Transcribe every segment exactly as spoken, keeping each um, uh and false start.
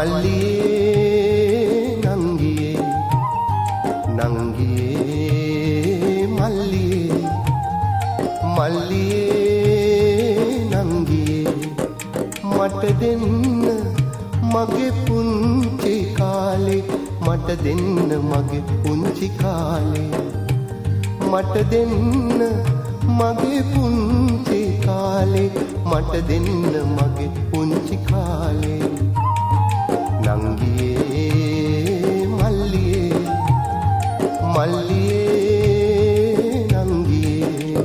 මල්ලියේ නංගියේ නංගියේ මල්ලියේ මල්ලියේ නංගියේ මට දෙන්න මගේ පුංචි කාලේ මට දෙන්න මගේ පුංචි කාලේ මට දෙන්න මගේ පුංචි කාලේ මට දෙන්න මගේ පුංචි කාලේ නංගියේ මල්ලියේ මල්ලියේ නංගියේ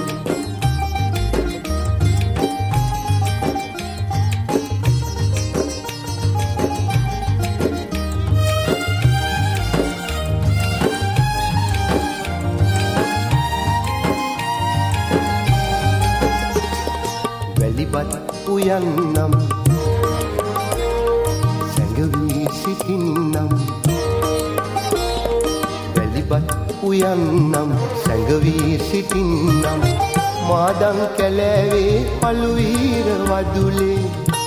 වැලිබත් උයන්නම් සැඟවී සිටින්නම් වැලිබත් උයන්නම් සැඟවී සිටින්නම් මාදන් කැලෑවේ පළුවීර වදුලේ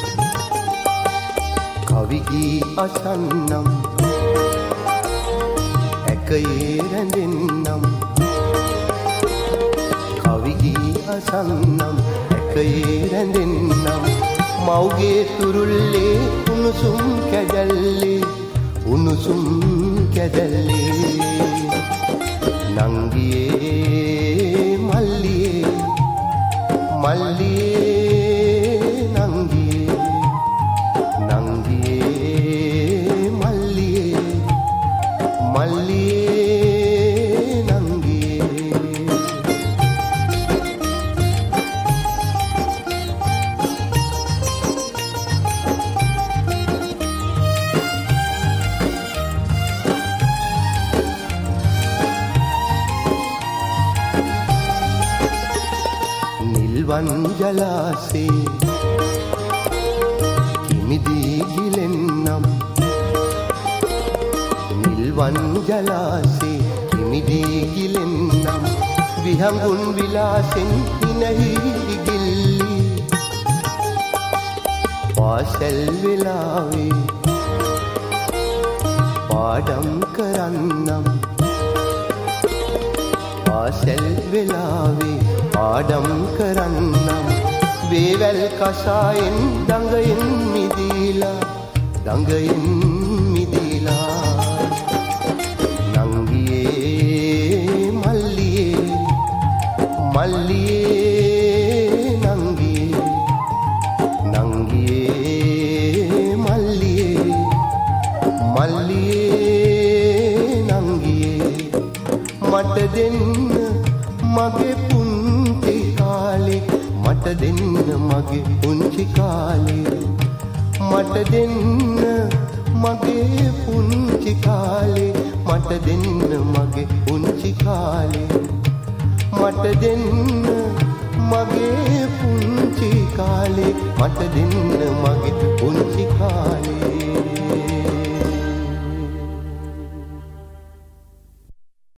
කවිගී අසන්නම් ඇකයේ රැඳෙන්නම් කවිගී අසන්නම් ඇකයේ රැඳෙන්නම් මව්ගේ තුරුල්ලේ උණුසුම් කැදල්ලේ උණුසුම් කැදල්ලේ නංගියේ මල්ලියේ මල්ලියේ නංගියේ නංගියේ මල්ලියේ මල්ලියේ නංගියේ නිල්වන් ජලාසේ කිමිදී ගිලෙන්නම් නිල්වන් ජලාසේ කිමිදී ගිලෙන්නම් විහඟුන් විලාසෙන් හිනහි ගිල්ලි පාසල් වෙලාවේ පාඩම් කරන්නම් පාසල් වෙලාවේ පාඩම් කරන්නම් වේවැල් කසායෙන් දඟයෙන් මිදීලා දඟයෙන් මිදීලා නංගියේ මල්ලියේ මල්ලියේ නංගියේ නංගියේ මල්ලියේ මල්ලියේ නංගියේ මට දෙන්න මගේ පුංචි කාලේ මට දෙන්න මගේ පුංචි කාලේ මට දෙන්න මගේ පුංචි කාලේ මට දෙන්න මගේ පුංචි කාලේ මට දෙන්න මගේ පුංචි කාලේ මට දෙන්න මගේ පුංචි කාලේ